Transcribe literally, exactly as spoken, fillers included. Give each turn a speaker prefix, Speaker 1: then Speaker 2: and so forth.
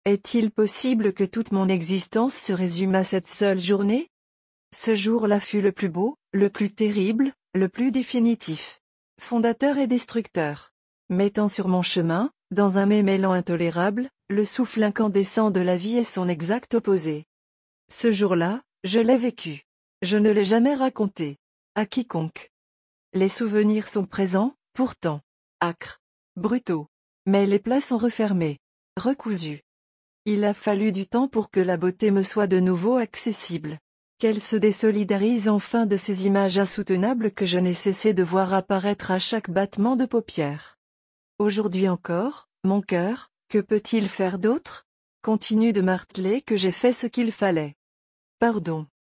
Speaker 1: Est-il possible que toute mon existence se résume à cette seule journée? Ce jour-là fut le plus beau, le plus terrible, le plus définitif. Fondateur et destructeur. Mettant sur mon chemin, dans un même élan intolérable, le souffle incandescent de la vie et son exact opposé. Ce jour-là, je l'ai vécu. Je ne l'ai jamais raconté. À quiconque. Les souvenirs sont présents, pourtant. Âcres. Brutaux. Mais les plats sont refermés. Recousus. Il a fallu du temps pour que la beauté me soit de nouveau accessible. Qu'elle se désolidarise enfin de ces images insoutenables que je n'ai cessé de voir apparaître à chaque battement de paupières. Aujourd'hui encore, mon cœur, que peut-il faire d'autre? Continue de marteler que j'ai fait ce qu'il fallait. Pardon.